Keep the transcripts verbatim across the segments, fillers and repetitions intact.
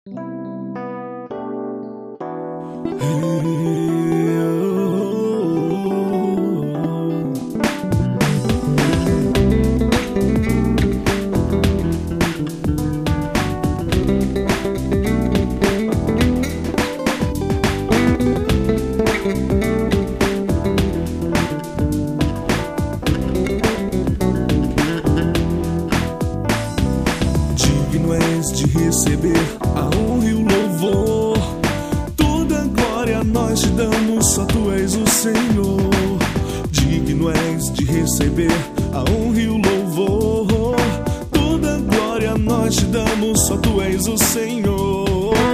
Digno és de receber a honra e o louvor, toda glória nós te damos, só tu és o Senhor. Digno és de receber a honra e o louvor, toda glória nós te damos, só tu és o Senhor.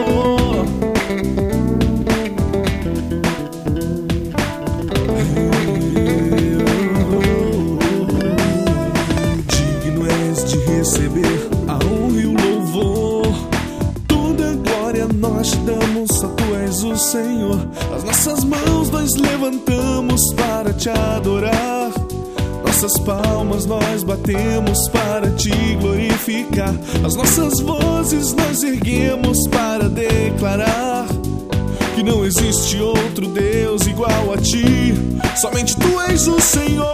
Digno és de receber a honra e o louvor, toda glória nós te damos, só tu és o Senhor. As nossas mãos nós levantamos para te adorar, nossas palmas nós batemos para te glorificar, as nossas vozes nós erguemos para declarar que não existe outro Deus igual a ti, somente tu és o Senhor.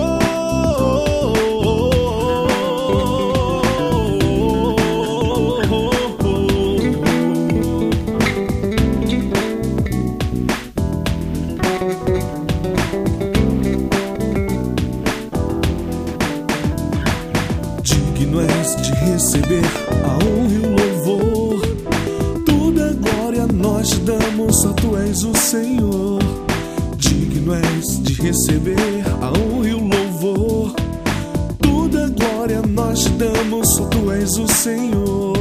Digno és de receber a honra e o louvor, toda glória nós te damos, só tu és o Senhor. Digno és de receber a honra e o louvor, toda glória nós te damos, só tu és o Senhor.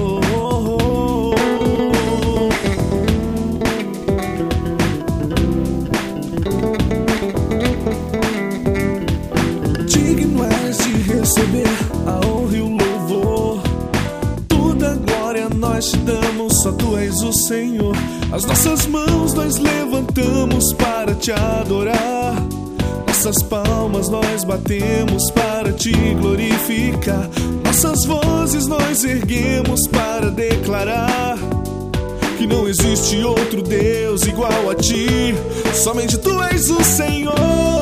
Digno és de receber a honra e o louvor, toda glória nós te damos, só tu és o Senhor. As nossas mãos nós levantamos para te adorar, nossas palmas nós batemos para te glorificar, nossas vozes nós erguemos para declarar que não existe outro Deus igual a ti, somente tu és o Senhor.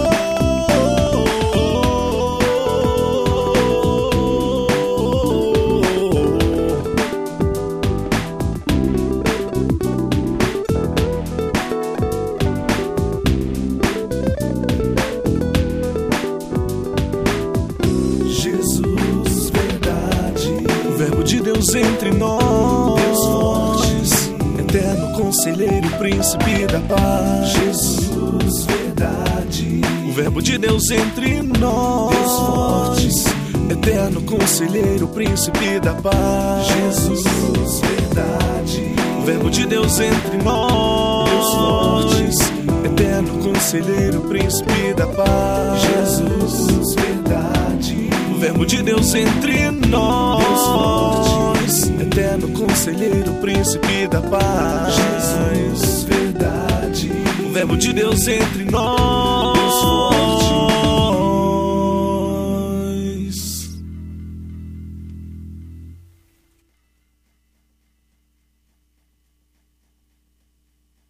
Jesus, verdade, o Verbo de Deus entre nós, Deus forte, eterno conselheiro, príncipe da paz. Jesus, verdade, o Verbo de Deus entre nós, Deus forte, eterno conselheiro, príncipe da paz. Jesus, verdade, o Verbo de Deus entre nós, Deus forte, eterno conselheiro, príncipe da paz. Jesus, verdade, o Verbo de Deus entre nós, Deus forte, eterno conselheiro, príncipe da paz. Jesus, verdade, o Verbo de Deus entre nós,